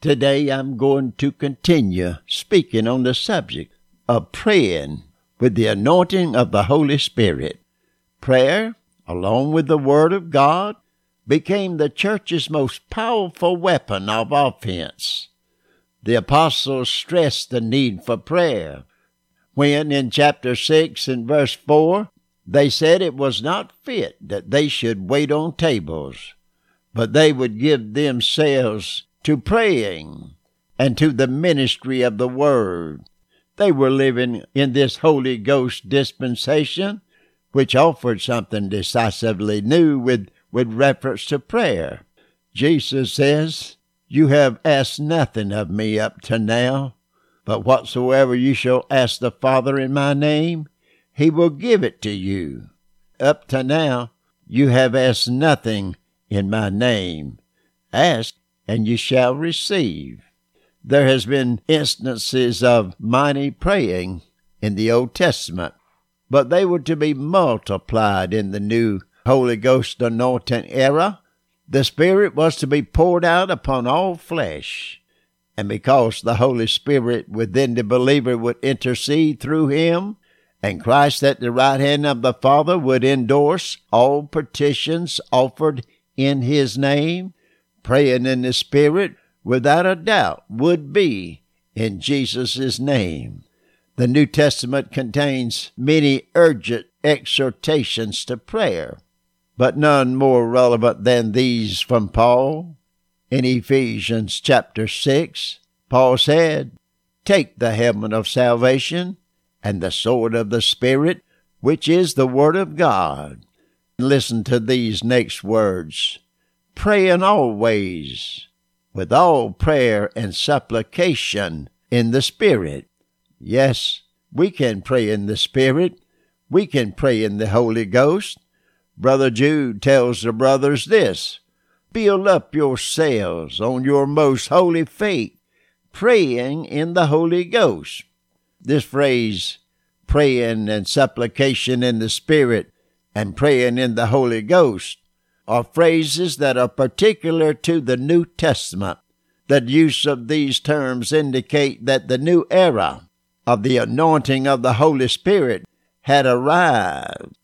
Today I'm going to continue speaking on the subject of praying with the anointing of the Holy Spirit. Prayer, along with the Word of God, became the church's most powerful weapon of offense. The apostles stressed the need for prayer when, in chapter 6 and verse 4, they said it was not fit that they should wait on tables, but they would give themselves to praying and to the ministry of the Word. They were living in this Holy Ghost dispensation, which offered something decisively new with reference to prayer. Jesus says, "You have asked nothing of me up to now, but whatsoever you shall ask the Father in my name, he will give it to you." Up to now, you have asked nothing in my name. Ask, and you shall receive. There has been instances of mighty praying in the Old Testament, but they were to be multiplied in the new Holy Ghost anointing era. The Spirit was to be poured out upon all flesh, and because the Holy Spirit within the believer would intercede through him, and Christ at the right hand of the Father would endorse all petitions offered in his name, praying in the Spirit, without a doubt, would be in Jesus' name. The New Testament contains many urgent exhortations to prayer, but none more relevant than these from Paul. In Ephesians chapter 6, Paul said, "Take the helmet of salvation and the sword of the Spirit, which is the Word of God." Listen to these next words. "Praying always, with all prayer and supplication in the Spirit." Yes, we can pray in the Spirit. We can pray in the Holy Ghost. Brother Jude tells the brothers this: "Build up yourselves on your most holy faith, praying in the Holy Ghost." This phrase, praying and supplication in the Spirit and praying in the Holy Ghost, are phrases that are particular to the New Testament. The use of these terms indicate that the new era of the anointing of the Holy Spirit had arrived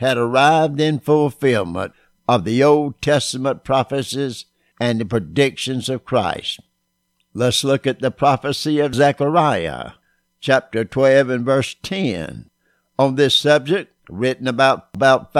in fulfillment of the Old Testament prophecies and the predictions of Christ. Let's look at the prophecy of Zechariah, chapter 12 and verse 10. On this subject, written about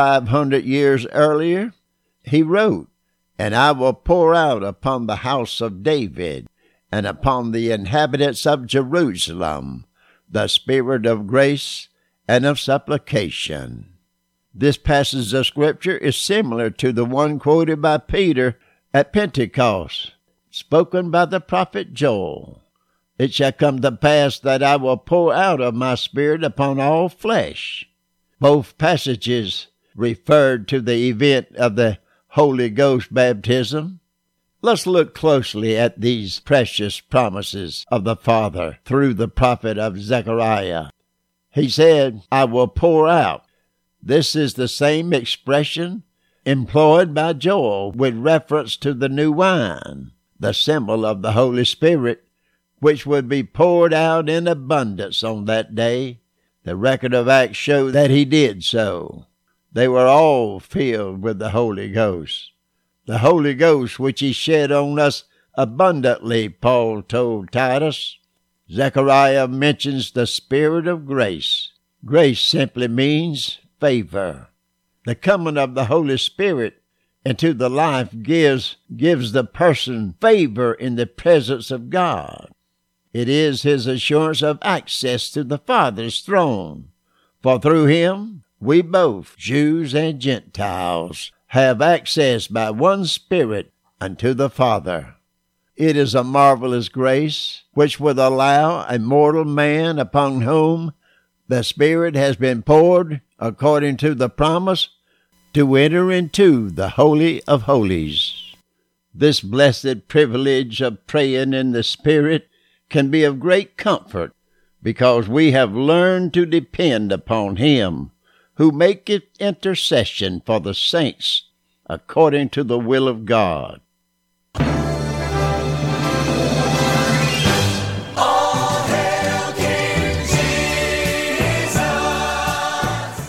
500 years earlier, he wrote, "And I will pour out upon the house of David and upon the inhabitants of Jerusalem the spirit of grace and of supplication." This passage of Scripture is similar to the one quoted by Peter at Pentecost, spoken by the prophet Joel. "It shall come to pass that I will pour out of my Spirit upon all flesh." Both passages referred to the event of the Holy Ghost baptism. Let's look closely at these precious promises of the Father through the prophet of Zechariah. He said, "I will pour out." This is the same expression employed by Joel with reference to the new wine, the symbol of the Holy Spirit, which would be poured out in abundance on that day. The record of Acts shows that he did so. They were all filled with the Holy Ghost. The Holy Ghost which he shed on us abundantly, Paul told Titus. Zechariah mentions the Spirit of grace. Grace simply means favor. The coming of the Holy Spirit into the life gives the person favor in the presence of God. It is his assurance of access to the Father's throne. For through him, we both, Jews and Gentiles, have access by one Spirit unto the Father. It is a marvelous grace which would allow a mortal man upon whom the Spirit has been poured according to the promise to enter into the Holy of Holies. This blessed privilege of praying in the Spirit can be of great comfort because we have learned to depend upon him who maketh intercession for the saints according to the will of God.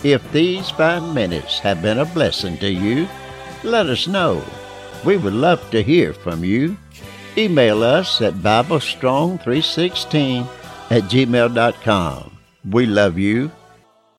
If these 5 minutes have been a blessing to you, let us know. We would love to hear from you. Email us at BibleStrong316@gmail.com. We love you.